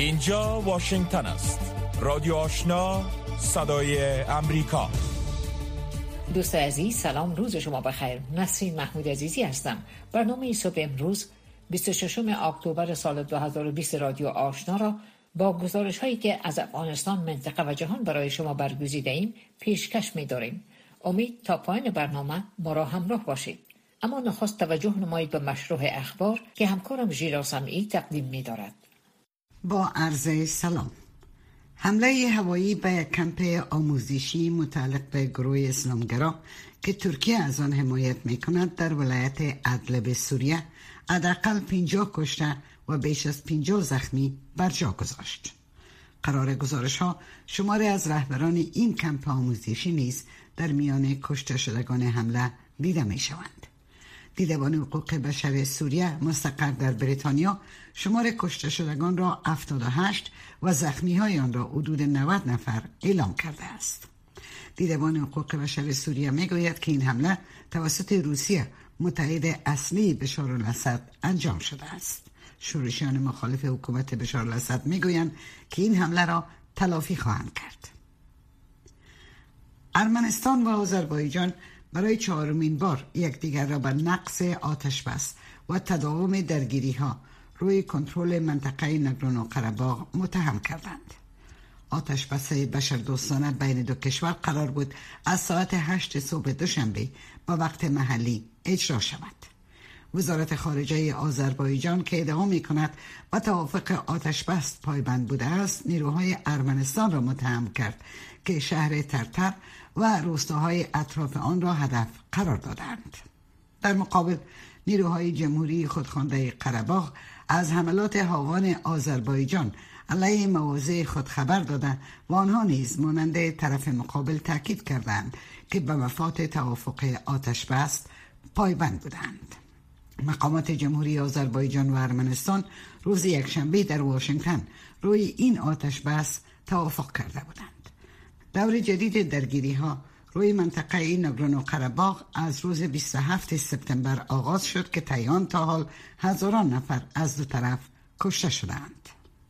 اینجا واشنگتن است. رادیو آشنا، صدای امریکا. دوست عزیز سلام، روز شما بخیر. نسرین محمود عزیزی هستم. برنامه صبح امروز 26 اکتبر سال 2020 رادیو آشنا را با گزارش هایی که از افغانستان، منطقه و جهان برای شما برگزیده ایم پیشکش می داریم. امید تا پایان برنامه ما را همراه باشید. اما نخست توجه نمایید به مشروع اخبار که همکارم ژیلا سمعی تقدیم می دارد. با عرض سلام. حمله هوایی به یک کمپ آموزشی متعلق به گروه اسلامگرا که ترکیه از آن حمایت می کند در ولایت ادلب سوریه حداقل 50 کشته و بیش از 50 زخمی بر جا گذاشت. قرار گزارش ها شماری از رهبران این کمپ آموزشی نیز در میان کشته شدگان حمله دیده می شوند. دیدبان حقوق بشر سوریه مستقر در بریتانیا شمار کشته شدگان را 78 و زخمی های آن را حدود 90 نفر اعلام کرده است. دیدبان حقوق بشر سوریه می گوید که این حمله توسط روسیه متحد اصلی بشار الاسد انجام شده است. شورشیان مخالف حکومت بشار الاسد می گویند که این حمله را تلافی خواهند کرد. ارمنستان و آذربایجان برای 4مین بار یکدیگر را به نقض آتشبس و تداوم درگیری ها روی کنترل منطقه ناگورنو قره‌باغ متهم کردند. آتشبس بشردوستانه بین دو کشور قرار بود از ساعت 8 صبح دوشنبه با وقت محلی اجرا شود. وزارت خارجه آذربایجان که ادعا می کند به توافق آتشبس پایبند بوده است، نیروهای ارمنستان را متهم کرد که شهر ترتر و روستاهای اطراف آن را هدف قرار دادند. در مقابل نیروهای جمهوری خودخوانده قره‌باغ از حملات هاوان آذربایجان علیه مواضع خود خبر دادند و آنها نیز مانند طرف مقابل تاکید کردند که به مفاد توافق آتشبس پایبند بودند. مقامات جمهوری آذربایجان و ارمنستان روز یکشنبه در واشنگتن روی این آتشبس توافق کرده بودند. دور جدید درگیری ها روی منطقه ناگورنو قره‌باغ از روز 27 سپتامبر آغاز شد که تا تا حال هزاران نفر از دو طرف کشته شدند.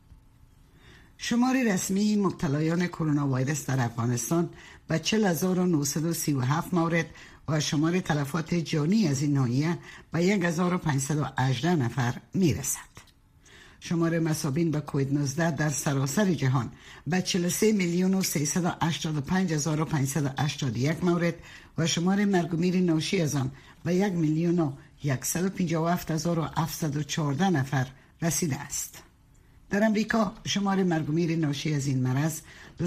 شمار رسمی مبتلایان کرونا ویروس در افغانستان به 40,937 مورد و شمار تلفات جانی از این ناحیه به 1,518 نفر میرسد. شمار مصابین به کووید 19 در سراسر جهان به 43,385,581 مورد و شمار مرگ و میر ناشی از آن به 1,157,714 نفر رسیده است. در امریکا شمار مرگ و میر ناشی از این مرض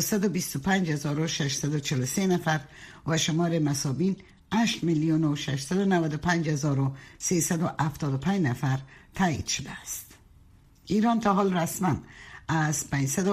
225,643 نفر و شمار مصابین 8,695,375 نفر تایید شده است. ایران تا حال رسما از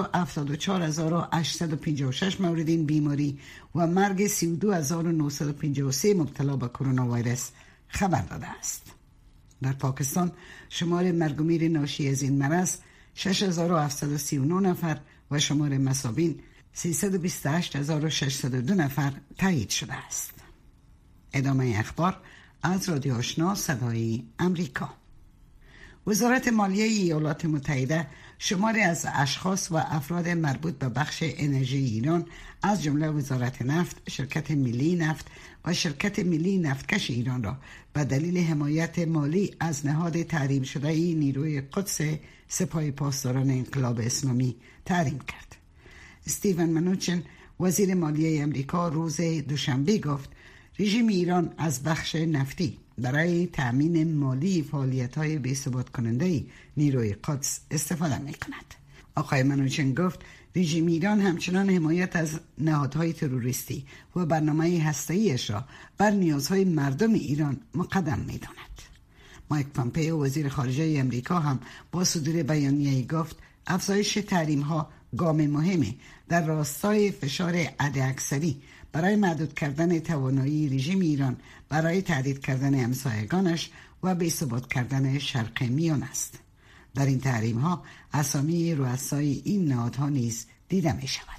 574,856 مورد این بیماری و مرگ 32,953 مبتلا به کرونا ویروس خبر داده است. در پاکستان شمار مرگ و میر ناشی از این مرض 6,739 نفر و شمار مصابین 328,602 نفر تایید شده است. ادامه اخبار از رادیو آشنا صدای امریکا. وزارت مالیه ایالات متحده شماری از اشخاص و افراد مربوط به بخش انرژی ایران از جمله وزارت نفت، شرکت ملی نفت و شرکت ملی نفتکش ایران را به دلیل حمایت مالی از نهاد تحریم شده نیروی قدس سپاه پاسداران انقلاب اسلامی تحریم کرد. استیون منوچن وزیر مالیه امریکا روز دوشنبه گفت رژیم ایران از بخش نفتی برای تأمین مالی فعالیت‌های بی‌ثبات کننده نیروی قدس استفاده می‌کند. آقای منوچن گفت رژیم ایران همچنان حمایت از نهادهای تروریستی و برنامه هسته‌ایش را بر نیازهای مردم ایران مقدم می‌داند. مایک پامپئو وزیر خارجه امریکا هم با صدور بیانیه‌ای گفت افزایش تحریم‌ها گام مهمی در راستای فشار حداکثری برای محدود کردن توانایی رژیم ایران برای تهدید کردن همسایگانش و بی‌ثبات کردن شرق میان است. در این تحریم ها اسامی رؤسای این نهادها نیز دیده می شود.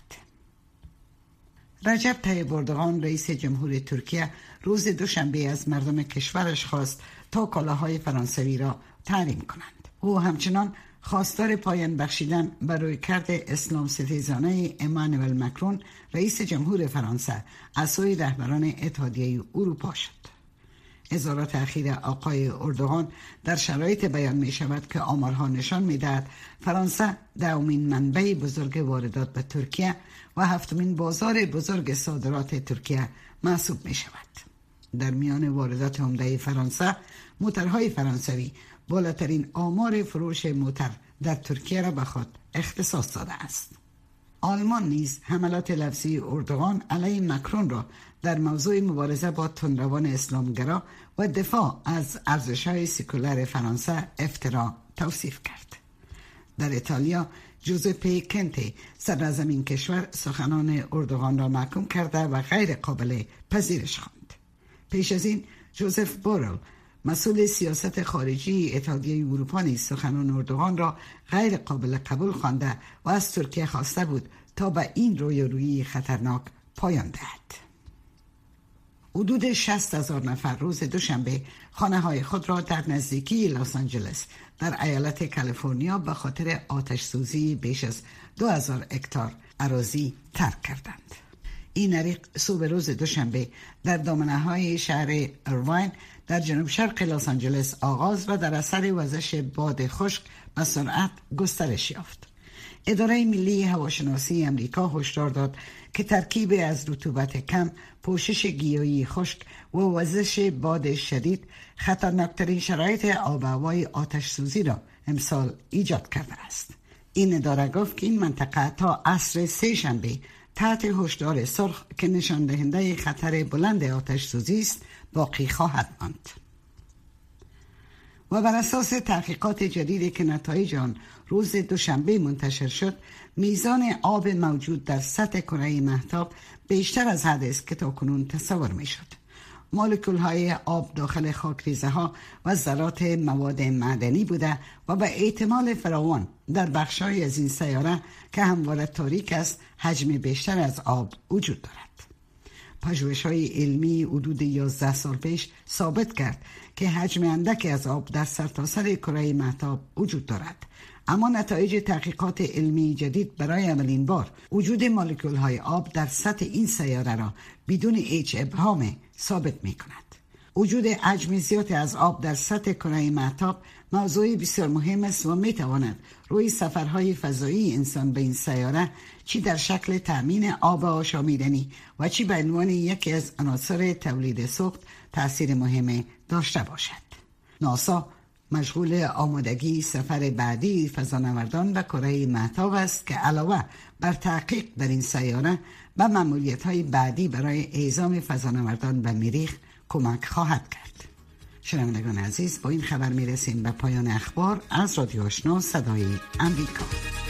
رجب طیب اردوغان رئیس جمهور ترکیه روز دوشنبه از مردم کشورش خواست تا کالاهای فرانسوی را تحریم کنند. او همچنان خواستار پایان بخشیدن بر رویکرد اسلام ستیزانه امانوئل مکرون رئیس جمهور فرانسه از سوی رهبران اتحادیه اروپا شد. اظهارات اخیر آقای اردوغان در شرایط بیان می شود که آمارها نشان می دهد فرانسه دومین منبع بزرگ واردات به ترکیه و هفتمین بازار بزرگ صادرات ترکیه محسوب می شود. در میان واردات عمده فرانسه، موترهای فرانسوی بالاترین آمار فروش موتر در ترکیه را به خود اختصاص داده است. آلمان نیز حملات لفظی اردوغان علیه مکرون را در موضوع مبارزه با تندروان اسلامگرا و دفاع از ارزش‌های سکولار فرانسه افترا توصیف کرد. در ایتالیا جوزپه کنته صدراعظم این کشور سخنان اردوغان را محکوم کرده و غیر قابل پذیرش خواند. پیش از این جوزف بورل مسئول سیاست خارجی اتحادیه اروپا نیز سخنان اردوغان را غیر قابل قبول خوانده و از ترکیه خواسته بود تا به این رویارویی خطرناک پایان دهد. حدود 60,000 نفر روز دوشنبه خانه‌های خود را در نزدیکی لس آنجلس در ایالت کالیفرنیا به خاطر آتش سوزی بیش از 2000 هکتار اراضی ترک کردند. این حریق صبح روز دوشنبه در دامنه‌های شهر ایرواین در جنوب شرق لس آنجلس آغاز و در اثر وزش باد خشک به سرعت گسترش یافت. اداره ملی هواشناسی امریکا هشدار داد که ترکیب از رطوبت کم، پوشش گیاهی خشک و وزش باد شدید خطرناکترین شرایط آب و هوای آتش سوزی را امسال ایجاد کرده است. این اداره گفت که این منطقه تا عصر سه‌شنبه تحت هشدار سرخ که نشان دهنده خطر بلند آتش سوزی است باقی خواهد ماند. و بر اساس تحقیقات جدیدی که نتایج آن روز دوشنبه منتشر شد، میزان آب موجود در سطح کره مهتاب بیشتر از حد است که تاکنون تصور می شد. مولکول‌های آب داخل خاکریزه‌ها و ذرات مواد معدنی بوده و به احتمال فراوان در بخش‌های از این سیاره که همواره تاریک است حجم بیشتر از آب وجود دارد. پژوهش‌های علمی حدود 11 سال پیش ثابت کرد که حجم اندکی از آب در سرتاسر کره مهتاب وجود دارد، اما نتایج تحقیقات علمی جدید برای اولین بار وجود مولکول‌های آب در سطح این سیاره را بدون هیچ ابهام ثابت می‌کند. وجود حجم زیادی از آب در سطح کره مهتاب موضوعی بسیار مهم است و می‌تواند روی سفرهای فضایی انسان به این سیاره چی در شکل تأمین آب آشامیدنی و چی به عنوان یکی از عناصر تولید سوخت تأثیر مهم داشته باشد. ناسا مشغول آمادگی سفر بعدی فضانوردان به کره مهتاب است که علاوه بر تحقیق در این سیاره به مأموریت‌های بعدی برای اعزام فضانوردان به مریخ کمک خواهد کرد. شنوندگان عزیز، با این خبر میرسیم به پایان اخبار از رادیو آشنا صدای امریکا.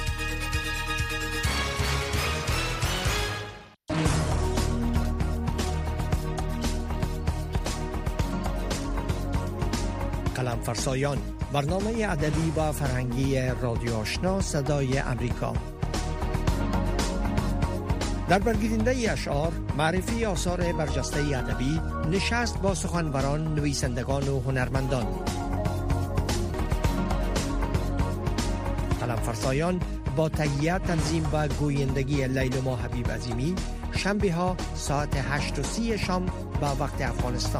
قلم فرسایان، برنامه ادبی و فرهنگی رادیو آشنا صدای امریکا. در برگزیدنده اشعار، معرفی آثار برجسته ادبی، نشست با سخنوران، نویسندگان و هنرمندان. قلم فرسایان با تهیه، تنظیم و گویندگی لیلما حبیب عظیمی، شنبه ها ساعت 8:30 شام با وقت افغانستان.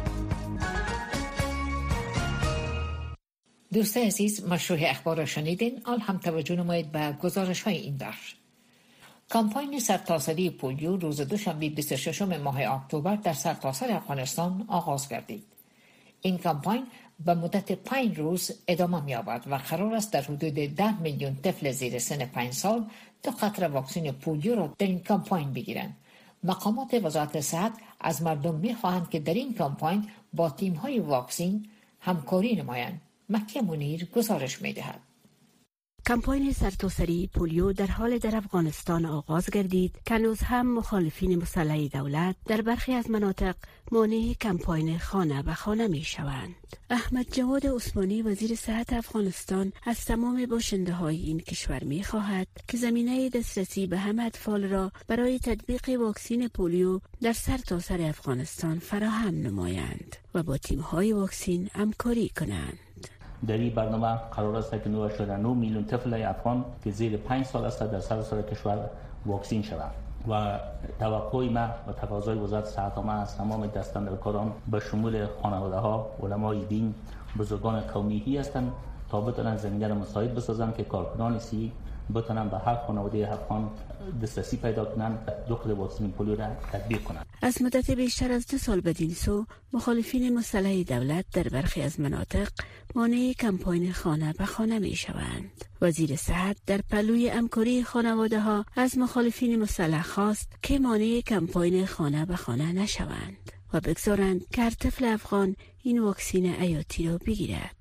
دوستان عزیز، مشروع اخبار را شنیدین. آن هم توجه نمایید به گزارش های این بخش. کمپاین سرتاسری پولیو روز دوشنبه 26 ماه اکتبر در سرتاسر افغانستان آغاز گردید. این کمپاین به مدت 5 روز ادامه می‌یابد و قرار است در حدود 10 میلیون طفل زیر سن 5 سال 2 قطره واکسن پولیو را در این کمپاین بگیرند. مقامات وزارت صحت از مردم می‌خواهند که در این کمپاین با تیم‌های واکسن همکاری نمایند. مکه منیر گزارش می‌دهد. کمپاین سرتاسری پولیو در حال در افغانستان آغاز گردید که هنوز هم مخالفین مسلح دولت در برخی از مناطق مانع کمپاین خانه به خانه می شوند. احمد جواد عثمانی وزیر صحت افغانستان از تمام باشنده های این کشور می خواهد که زمینه دسترسی به همه اطفال را برای تطبیق واکسن پولیو در سرتاسر افغانستان فراهم نمایند و با تیم های واکسن همکاری کنند. در این برنامه قرار است که 9.9 میلیون طفل افغان که زیر 5 سال است در سراسر کشور واکسین شوند و توقع ما و تقاضای وزارت صحت عامه از تمام دستاندرکاران به شمول خانواده‌ها، علمای دین، بزرگان قومی هستند تا بتونن زمینه را مساعد بسازن که کارکنان صحی بتونن به هر خانواده افغان دسترسی پیدا کنن دخل واکسن پولیو را تطبیق کنند. از مدت بیشتر از 2 سال بدین سو مخالفین مسلح دولت در برخی از مناطق مانع کمپاین خانه به خانه می شوند. وزیر صحت در پلوی همکاری خانواده ها از مخالفین مسلح خواست که مانع کمپاین خانه به خانه نشوند و بگذارند که هر طفل افغان این واکسین حیاتی را بگیرد.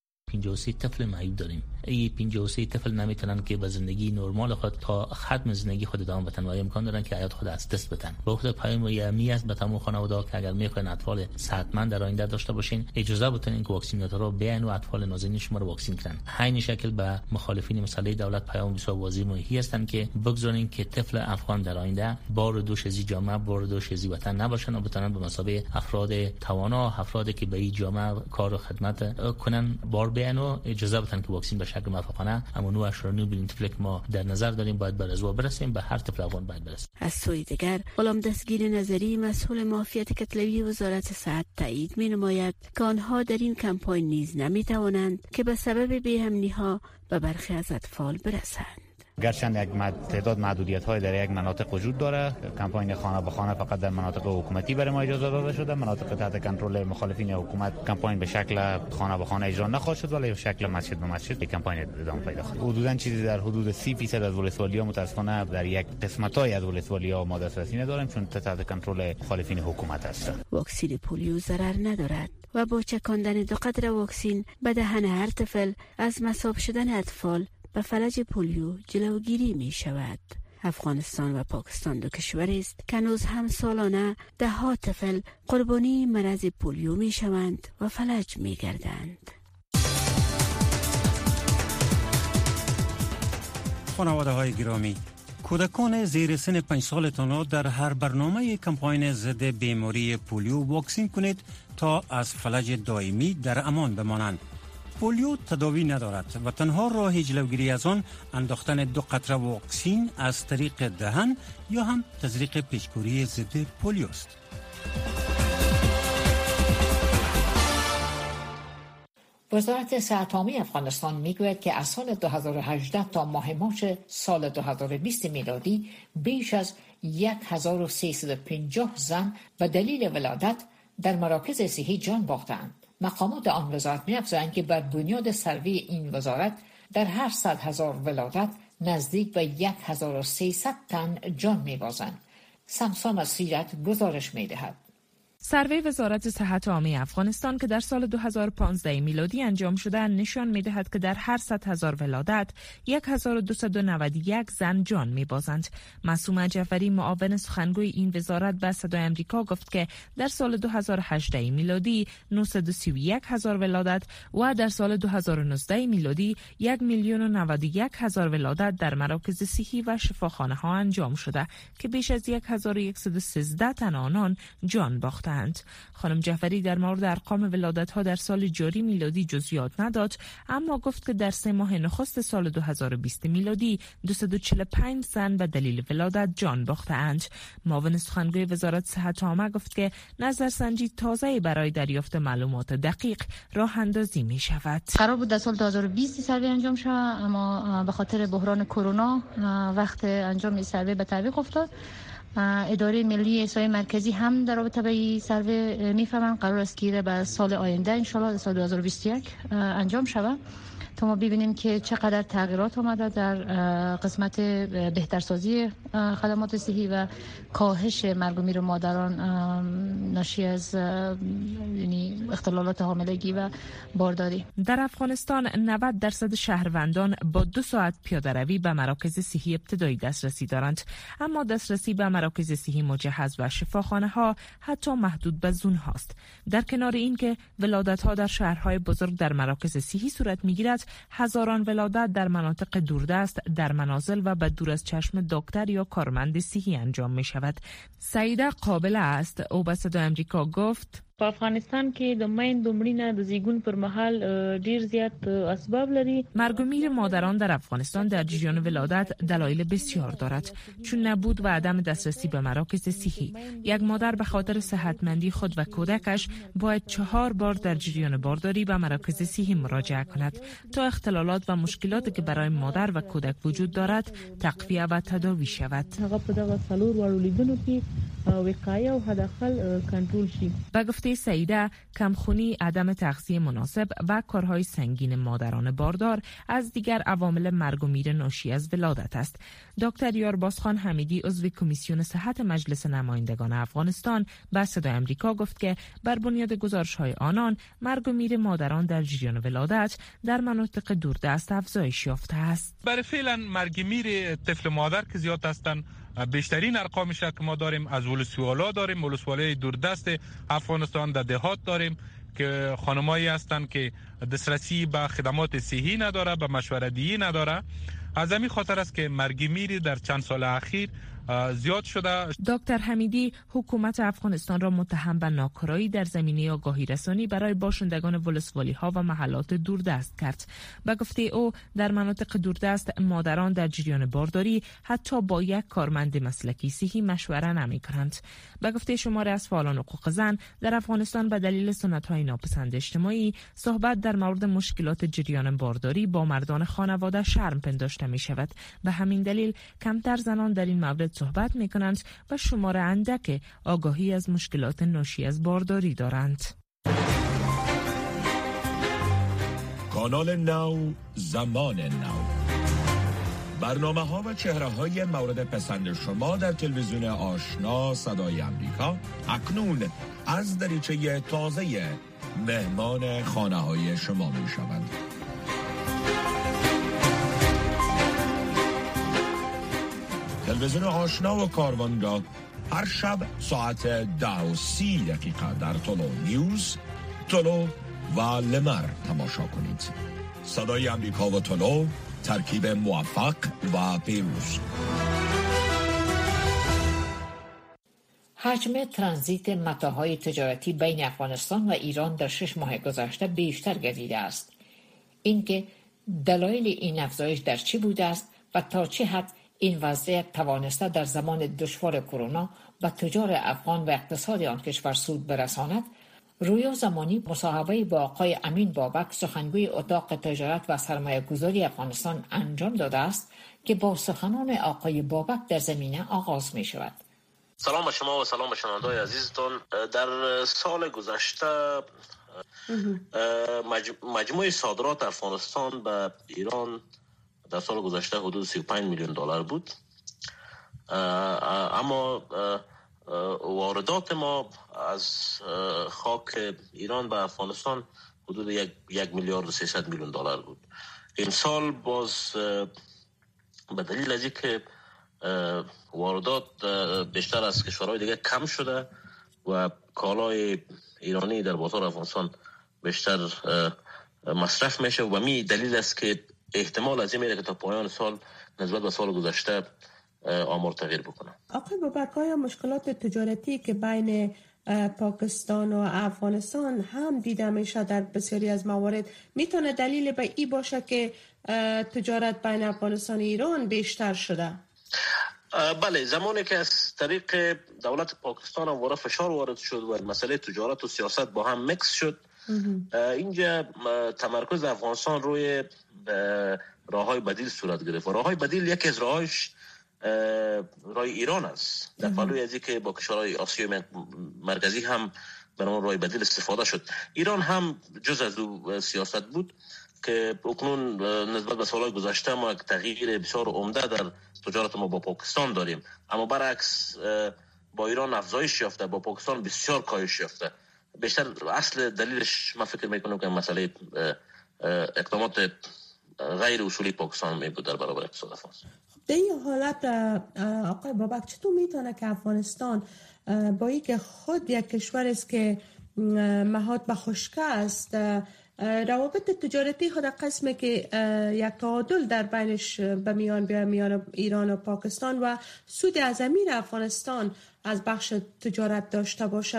53 طفل معیوب داریم. این 53 طفل نمیتونن که به زندگی نرمال خود تا ختم زندگی خود ادامه بدن و امکان دارن که حیات خود از دست بدن. با خود پیام یمی است به تمام خانواده‌ها که اگر میخواین اطفال صحتمند در آینده داشته باشین اجازه بدین که واکسینات را بیان و اطفال نازنین شما رو واکسین کنن. همین شکل به مخالفین مسلح دولت پیام بسیار واضح مهمی هستند که بگذارین که طفل افغان در آینده بار دوش از جامعه بار دوش از وطن نباشن و بتونن به مثابه افراد توانا، افرادی که به این جامعه کار و خدمت کنن بار بیان و اجازه بدن که واکسین به شکل موافقانه اما 9.9 میلیون طفل که ما در نظر داریم باید به رضا برسیم، به هر طفل افغان باید برسیم. از سوی دیگر غلام دستگیر نظری مسئول معافیت کتلوی وزارت صحت تایید می‌نماید که آنها در این کمپاین نیز نمی‌توانند که به سبب بی‌امنی‌ها به برخی از اطفال برسند. گرچند یک تعداد محدودیت‌های در یک مناطق وجود داره، کمپاین خانه به خانه فقط در مناطق حکومتی برای ما اجازه داده شده. مناطق تحت کنترل مخالفین حکومت کمپاین به شکل خانه به خانه اجرا نخواهد شد ولی به شکل مسجد به مسجد کمپاین ادامه پیدا خواهد. حدوداً چیزی در حدود 30% از ولسوالی‌ها متأسفانه در یک قسمت‌های از ولسوالی‌ها ما دسترسی نداریم چون تحت کنترل مخالفین حکومت هستند. واکسن پولیو ضرر ندارد و با چکاندن 2 قطره واکسن به دهن هر طفل از مصاب شدن اطفال به فلج پولیو جلوگیری می شود. افغانستان و پاکستان 2 کشوری است که هنوز هم سالانه 10 طفل قربانی مرض پولیو می شوند و فلج می گردند. خانواده های گرامی، کودکان زیر سن 5 سالتان را در هر برنامه کمپاین ضد بیماری پولیو واکسین کنید تا از فلج دائمی در امان بمانند. پولیو تداوی ندارد و تنها راه جلوگیری از آن انداختن 2 قطره واکسین از طریق دهن یا هم تزریق پیشگیری ضد پولیو است. وزارت صحت عامه افغانستان میگوید که از سال 2018 تا ماه مارس سال 2020 میلادی بیش از 1350 زن به دلیل ولادت در مراکز صحی جان باختند. مقامات آن وزارت می‌افزایند که بر بنیاد سروی این وزارت در هر 100,000 ولادت نزدیک به 1300 تن جان می‌بازند. سمسام از سیرت گزارش می‌دهد. سروی وزارت صحت عامه افغانستان که در سال 2015 میلادی انجام شده نشان می‌دهد که در هر 100,000 ولادت 1291 زن جان می‌بازند. معصومه جعفری معاون سخنگوی این وزارت به صدای آمریکا گفت که در سال 2018 میلادی 931,000 ولادت و در سال 2019 میلادی 1,091,000 ولادت در مراکز صحی و شفاخانه‌ها انجام شده که بیش از 1113 تن آنان جان باختند. خانم جعفری در مورد ارقام ولادت‌ها در سال جاری میلادی جزئیات نداد، اما گفت که در 3 ماه نخست سال 2020 میلادی 245 زن به دلیل ولادت جان باختند. معاون سخنگوی وزارت صحت عامه گفت که نظرسنجی تازه برای دریافت معلومات دقیق راه اندازی می شود. قرار بود در سال 2020 سروی انجام شود اما به خاطر بحران کرونا وقت انجام این سروی به تعویق افتاد. اداره ملی احصای مرکزی هم در رابطه با این سروی میفهمن قرار است که به سال آینده ان شاء الله سال 2021 انجام شود تا ما ببینیم که چقدر تغییرات آمده در قسمت بهترسازی خدمات صحی و کاهش مرگ و میر مادران ناشی از یعنی اختلالات حاملگی و بارداری. در افغانستان 90% شهروندان با 2 ساعت پیاده روی به مراکز صحی ابتدایی دسترسی دارند، اما دسترسی به مراکز صحی مجهز و شفاخانه ها حتی محدود به زون هاست. در کنار این که ولادت ها در شهرهای بزرگ در مراکز صحی صورت میگیرد، هزاران ولادت در مناطق دوردست در منازل و به دور از چشم دکتر یا کارمند صحی انجام می شود. سعیده قابل است او به صدای آمریکا گفت په افغانستان کې د میندو مړینه د زیږون پر مهال ډیر زیات اسباب لري. مرگ و میر مادران در افغانستان در جریان ولادت دلایل بسیار دارد، چون نبود و عدم دسترسی به مراکز صحی. یک مادر به خاطر صحتمندی خود و کودکش باید 4 بار در جریان بارداری به مراکز صحی مراجعه کند تا اختلالات و مشکلاتی که برای مادر و کودک وجود دارد تقویه و تداوی شود. هغه په دغه څلور وړو لیدونو کې وقایه او حداقل کنټرول شي. به گفته سعیده، کمخونی، عدم تغذیه مناسب و کارهای سنگین مادران باردار از دیگر عوامل مرگ و میر ناشی از ولادت است. دکتر یاربازخان حمیدی، عضو کمیسیون صحت مجلس نمایندگان افغانستان، به صدای آمریکا گفت که بر بنیاد گزارش‌های آنان مرگ و میر مادران در جریان ولادت در مناطق دوردست افزایش یافته است. برای فعلا مرگ میر طفل مادر که زیاد هستند، بیشترین ارقامش که ما داریم از ولسوالا داریم، ولسوالای دوردست افغانستان، در دهات داریم که خانمایی هستند که دسترسی به خدمات صحی نداره، به مشوره‌دهی نداره. از همین خاطر است که مرگ میری در چند سال اخیر زیاد شده. دکتر حمیدی حکومت افغانستان را متهم به ناکارایی در زمینه آگاهی رسانی برای باشندگان ولسوالی ها و محلات دوردست کرد. به گفته او، در مناطق دوردست مادران در جریان بارداری حتی با یک کارمند مسلکی صحی مشوره نمی کنند. به گفته شماری از فعالان حقوق زن، در افغانستان به دلیل سنت‌های ناپسند اجتماعی صحبت در مورد مشکلات جریان بارداری با مردان خانواده شرم پنداشته می شود. به همین دلیل کمتر زنان در این مورد صحبت می کنند و شمار اندک آگاهی از مشکلات ناشی از بارداری دارند. کانال نو، زمان نو، برنامه ها و چهره های مورد پسند شما در تلویزیون آشنا صدای آمریکا اکنون از دریچه تازه مهمان خانه های شما می شوند. تلویزیون آشنا و کاروانگاه هر شب ساعت 10:30 در تولو نیوز، تولو و لمر تماشا کنید. صدای آمریکا و تولو، ترکیب موفق و پیروز. حجم ترانزیت متاح‌های تجارتی بین افغانستان و ایران در 6 ماه گذشته بیشتر گردیده است. اینکه دلایل این افزایش در چی بوده است و تا چه حد این وضعیت توانسته در زمان دشوار کرونا و تجار افغان و اقتصاد آن کشور سود برساند، رویا زمانی مصاحبه با آقای امین بابک، سخنگوی اتاق تجارت و سرمایه‌گذاری افغانستان انجام داده است که با سخنان آقای بابک در زمینه آغاز می شود. سلام به شما و سلام به شنونده‌های عزیزتان. در سال گذشته مجموع صادرات افغانستان به ایران در سال گذشته حدود 35 میلیون دلار بود، اما واردات ما از خاک ایران به افغانستان حدود 1 میلیارد و 300 میلیون دلار بود. این سال باز به دلیل از اینکه واردات بیشتر از کشورهای دیگه کم شده و کالای ایرانی در بازار افغانستان بیشتر مصرف میشه و می دلیل است که احتمال از این میره که تا پایان سال نسبت به سال گذشته آمار تغییر بکنه. آقای بابک، آیا مشکلات تجارتی که بین پاکستان و افغانستان هم دیده میشه در بسیاری از موارد میتونه دلیل به این باشه که تجارت بین افغانستان و ایران بیشتر شده؟ بله، زمانی که از طریق دولت پاکستان هم فشار وارد شد و مسئله تجارت و سیاست با هم مکس شد، اینجا تمرکز افغانستان روی راههای بدیل صورت گرفت و راههای بدیل یکی از راهایش راه ایران است. در پلوی از اینکه با کشورهای آسیای مرکزی هم به نام راه بدیل استفاده شد، ایران هم جز از او سیاست بود که اکنون نسبت به سالهای گذشته ما یک تغییر بسیار عمده در تجارت ما با پاکستان داریم، اما برعکس با ایران افزایش یافته، با پاکستان بسیار کاهش یافته. بیشتر اصل دلیلش من فکر میکنم که مسئله اقدامات غیر اصولی پاکستان می بود در برابر اقتصاد افغانستان. در این حالت آقای بابک چطور میتونه که افغانستان با اینکه خود یک کشور است که محاط به خشکی است، روابط تجارتی خود قسمه که یک تعادل در بینش به میان بیاید میان ایران و پاکستان و سود از امیر افغانستان از بخش تجارت داشته باشد،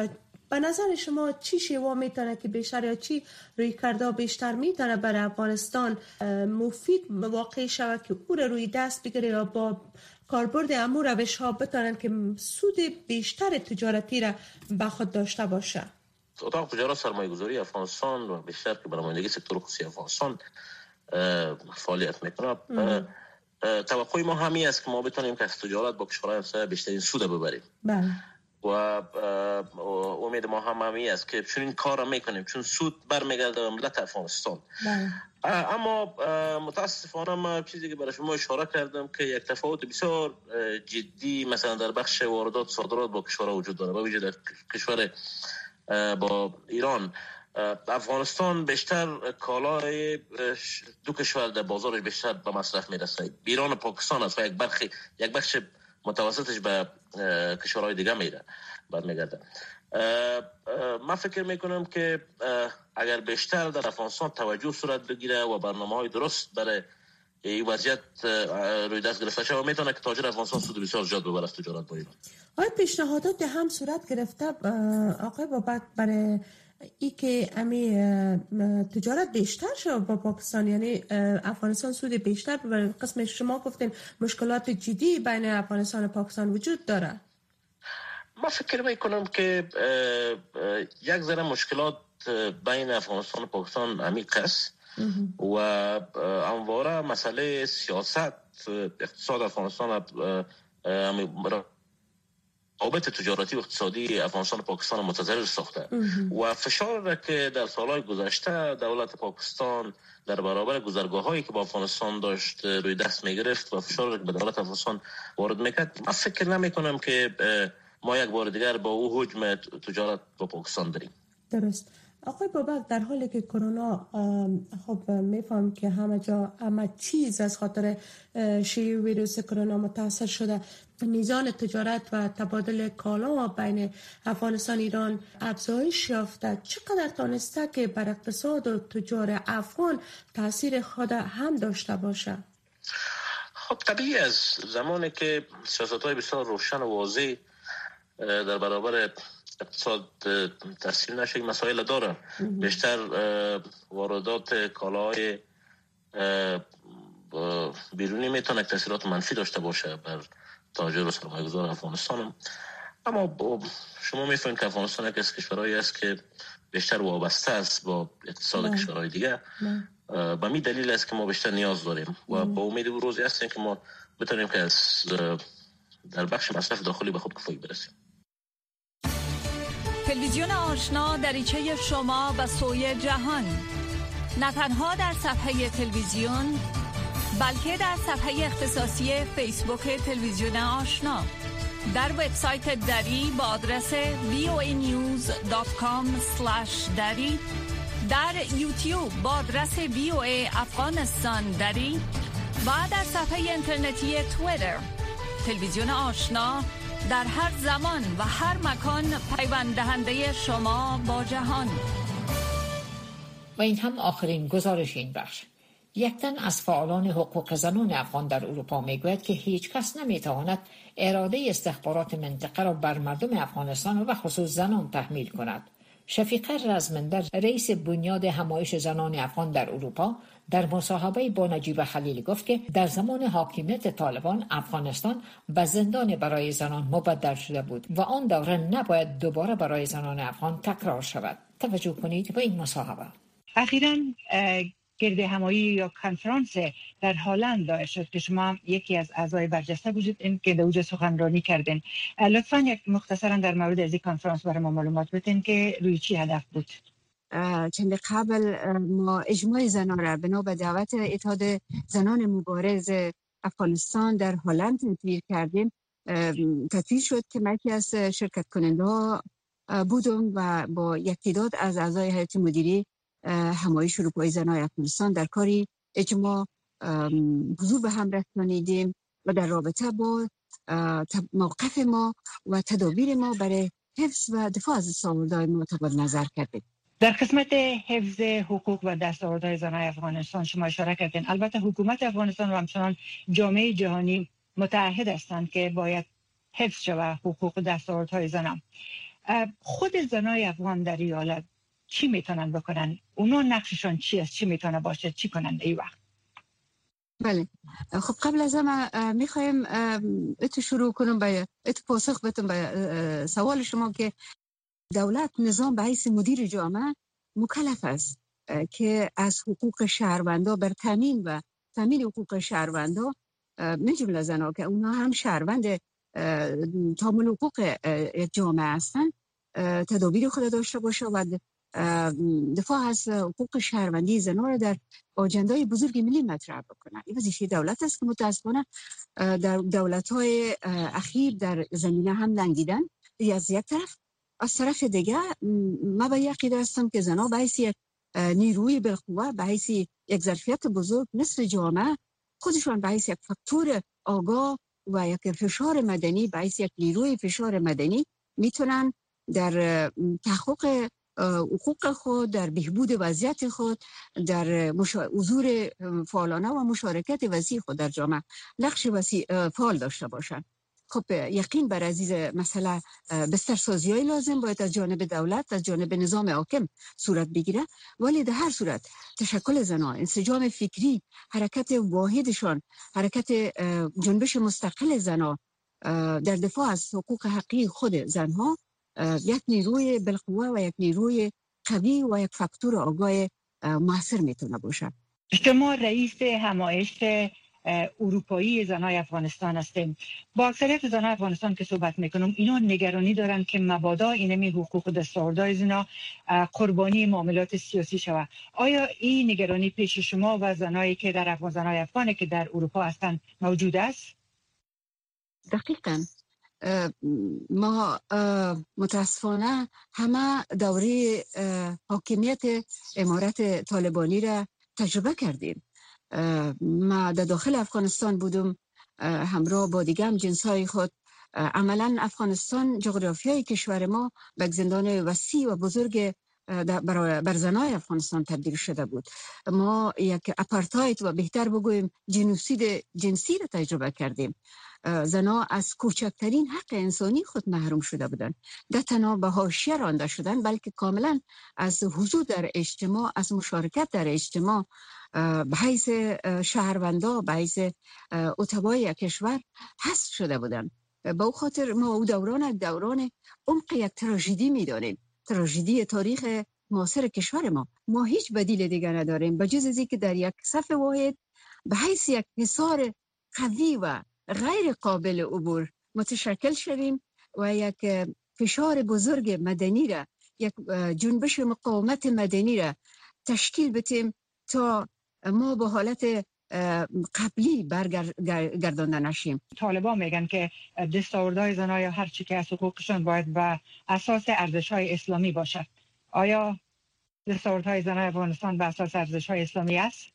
به نظر شما چی شیوا میتونه که بیشتر یا چی روی کرده بیشتر میتونه برای افغانستان مفید واقع شود که او روی دست بگیره یا با کاربرد امو روش ها بتونن که سود بیشتر تجارتی را به خود داشته باشه؟ اتاق تجارت سرمایه گذاری افغانستان و بیشتر که برنامه‌ریزی سکتور خصوصی افغانستان فعالیت میکنه، توقع ما همی است که ما بتونیم که از تجارت با کشورهای همسایه بیشترین سود ببریم. بله. و امید ما همی است که چون این کار را میکنیم چون سود برمیگرده به ملت افغانستان. بله. اما متاسفانه ما چیزی که برای شما اشاره کردم که یک تفاوت بسیار جدی مثلا در بخش واردات صادرات با کشورها وجود داره. با وجود در کشور با ایران، افغانستان بیشتر کالای دو کشور در بازارش بیشتر به مصرف میرسه. ایران و پاکستان است و یک بخش متوسطش به کشورهای دیگه برمیگرده. من فکر میکنم که اگر بیشتر در افغانستان توجه صورت بگیره و برنامه‌های درست برای این وضعیت روی دست گرفته شود، میتونه که تاجر افغانستان سود بسیار زیاد ببره از تجارت با ایران. آیا پیشنهادات هم صورت گرفته آقای بابک برای ای که امی تجارت بیشتر شد با پاکستان، یعنی افغانستان سود بیشتر ببره؟ قسم شما گفتین مشکلات جدی بین افغانستان و پاکستان وجود داره. ما فکر میکنم که یک ذره مشکلات بین افغانستان و پاکستان عمیق است و همواره مسئله سیاست اقتصاد افغانستان روابط تجارتی و اقتصادی افغانستان و پاکستان متضرر ساخته و فشار که در سالهای گذشته دولت پاکستان در برابر گذرگاه‌هایی که با افغانستان داشت روی دست می‌گرفت و فشار که به دولت افغانستان وارد می‌کرد، من فکر نمی‌کنم که ما یک بار دیگر با او حجم تجارت با پاکستان داریم. درست. آقای بابک، در حالی که کرونا خب میفهم که همه چیز از خاطر شیوع ویروس کرونا متاثر شده، میزان تجارت و تبادل کالا بین افغانستان و ایران افزایش یافته، چقدر تانسته که بر اقتصاد و تجار افغان تاثیر خود هم داشته باشه؟ خب طبیعی از زمانی که سیاست‌های بسیار روشن و واضح در برابر اقتصاد تحصیل نشه مسائل داره. بیشتر واردات کالاهای بیرونی میتونه تاثیرات منفی داشته باشه بر تاجر و سرمایه‌گذار افغانستان. اما شما میفهمید که افغانستان یک از کشورهایی است که بیشتر وابسته است با اقتصاد کشورهای دیگه. به می دلیل است که ما بیشتر نیاز داریم و با امید و روزی هستیم که ما بتونیم که در بخش مصرف داخلی به خودکفایی برسیم. تلویزیون آشنا دریچه شما به سوی جهان، نه تنها در صفحه تلویزیون بلکه در صفحه اختصاصی فیسبوک تلویزیون آشنا، در وبسایت دری با آدرس voanews.com/dari، در یوتیوب با آدرس VOA افغانستان دری و در صفحه اینترنتی توییتر. تلویزیون آشنا در هر زمان و هر مکان پیوند دهنده شما با جهان. و این هم آخرین گزارش این بخش. یک تن از فعالان حقوق زنان افغان در اروپا میگوید که هیچ کس نمیتواند اراده استخبارات منطقه را بر مردم افغانستان و خصوص زنان تحمیل کند. شفیقه رزمندر، رئیس بنیاد همایش زنان افغان در اروپا، در مصاحبه با نجیب خلیل گفت که در زمان حاکمیت طالبان افغانستان به زندان برای زنان مبدل شده بود و آن دوره نباید دوباره برای زنان افغان تکرار شود. توجه کنید به این مصاحبه. اخیراً گرد همایی یا کنفرانس در هلند داشت شد که شما یکی از اعضای برجسته بودید، این که دوجه سخنرانی کردین. لطفاً یک مختصراً در مورد از این کنفرانس برای ما معلومات بدین که روی چی هدف بود؟ چند قبل ما اجماع زنان را بنا به دعوت اتحاد زنان مبارز افغانستان در هلند تدویر کردیم. تدویر شد که من یکی از شرکت کننده ها بودم و با یک تعداد از اعضای هیئت مدیره همایش اروپایی زنان افغانستان در کاری اجماع حضور به هم رسانیدیم و در رابطه با موقف ما و تدابیر ما برای حفظ و دفاع از دستاوردهای ما تبادل نظر کردیم. در قسمت حفظ حقوق و دستاوردهای زنان افغانستان شما اشاره کردین. البته حکومت افغانستان و همچنان جامعه جهانی متعهد هستند که باید حفظ شود حقوق و دستاوردهای زنان. خود زنای افغان در ایالت چی میتونن بکنن؟ اونا نقششان چی است؟ چی میتونه باشه؟ چی کنن ای وقت؟ بله، خب قبل از همه میخوایم اتو شروع کنم به اتو پاسخ بدم به سوال شما که دولت نظام به حیث مدیر جامعه مکلف است که از حقوق شهروندا بر تامین حقوق شهروندا من جمله زنا که اونها هم شهروند تامین حقوق جامعه هستند تدابیر خود داشته باشه و دفاع از حقوق شهروندی زنان را در آجندای بزرگ ملی مطرح بکنه. این وظیفه دولت است که متاسفانه در دولت‌های اخیر در زمینه هم لنگیدن. از یک طرف، از طرف دیگه ما به عقیده هستم که زنان به حیث یک نیروی بالقوه، به حیث یک ظرفیت بزرگ نصف جامعه خودشان به حیث یک فاکتور آگاه و یک فشار مدنی، به حیث یک نیروی فشار مدنی میتونن در تحقق حقوق خود، در بهبود وضعیت خود، در حضور فعالانه و مشارکت وسیع خود در جامعه نقش وسیع فعال داشته باشند. خب یقین بر عزیز مسئله بسترسازی‌های لازم باید از جانب دولت، از جانب نظام حاکم صورت بگیره، ولی در هر صورت تشکل زنان، انسجام فکری، حرکت واحدشان، حرکت جنبش مستقل زنان در دفاع از حقوق حقیقی خود زنها یک نیروی بالقوه و یک نیروی قوی و یک فاکتور آگاه موثر میتونه باشه. شما رئیس همایش اروپایی زنای افغانستان هستیم. با اکثریت زنای افغانستان که صحبت میکنم، اینا نگرانی دارن که مبادا اینمی حقوق دستاوردهای زنا قربانی معاملات سیاسی شود. آیا این نگرانی پیش شما و زنایی که در زنای افغانی که در اروپا هستند موجود است؟ دقیقاً. ما متاسفانه همه دوره حاکمیت امارت طالبانی را تجربه کردیم. ما در داخل افغانستان بودم همراه با دیگه هم جنسای خود. عملا افغانستان جغرافیای کشور ما به زندان وسیع و بزرگ بر زنای افغانستان تبدیل شده بود. ما یک اپارتاید و بهتر بگویم جنوسید جنسی را تجربه کردیم. زنها از کوچکترین حق انسانی خود محروم شده بودند. نه تنها به حاشیه رانده شدند، بلکه کاملا از حضور در اجتماع، از مشارکت در اجتماع به حیث شهروندا، به حیث اتباع کشور حذف شده بودند. با خاطر ما او دوران عمق یک تراژدی می‌دانیم، تراژدی تاریخ معاصر کشور ما. ما هیچ بدیل دیگر نداریم بجز از اینکه در یک صف واحد به حیث یک حصار قوی و غیر قابل عبور متشکل شویم و یک فشار بزرگ مدنی را، یک جنبش مقاومت مدنی را تشکیل بدیم تا ما به حالت قبلی برگردانده نشیم. طالبان میگن که دستاوردهای زنان یا هر چی که از حقوقشان باید بر اساس ارزش‌های اسلامی باشد. آیا دستاوردهای زنان افغانستان بر اساس ارزش‌های اسلامی است؟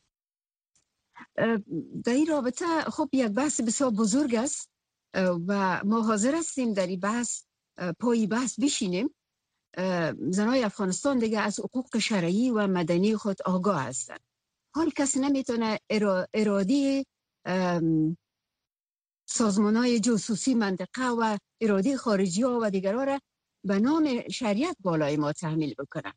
در این رابطه خب یک بحث بسیار بزرگ است و ما حاضر هستیم در این بحث پای بحث بشینیم. زنای افغانستان دیگه از حقوق شرعی و مدنی خود آگاه هستند. حال کسی نمیتونه ارادی سازمان‌های جاسوسی منطقه و ارادی خارجی ها و دیگرها را به نام شریعت بالای ما تحمیل بکنه.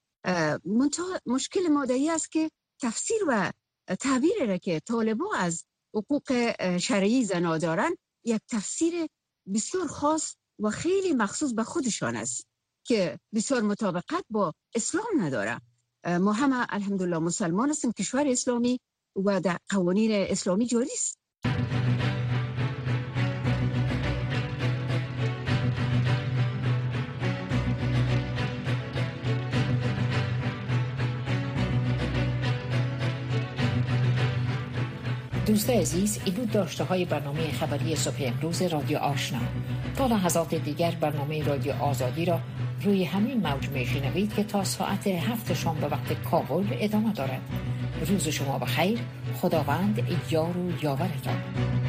مشکل مادهی است که تفسیر و تعبیر را که طالبان از حقوق شرعی زنا دارن یک تفسیر بسیار خاص و خیلی مخصوص به خودشان است که بسیار مطابقت با اسلام نداره. ما همه الحمدلله مسلمان هستیم، کشور اسلامی و در قوانین اسلامی جاری است. دوست عزیز، این بود داشته های برنامه خبری صبح امروز رادیو آشنا. تا لحظات دیگر برنامه رادیو آزادی را روی همین موج میشنوید که تا ساعت 7 شام به وقت کابل ادامه دارد. روز شما بخیر. خداوند یار و یاورتان.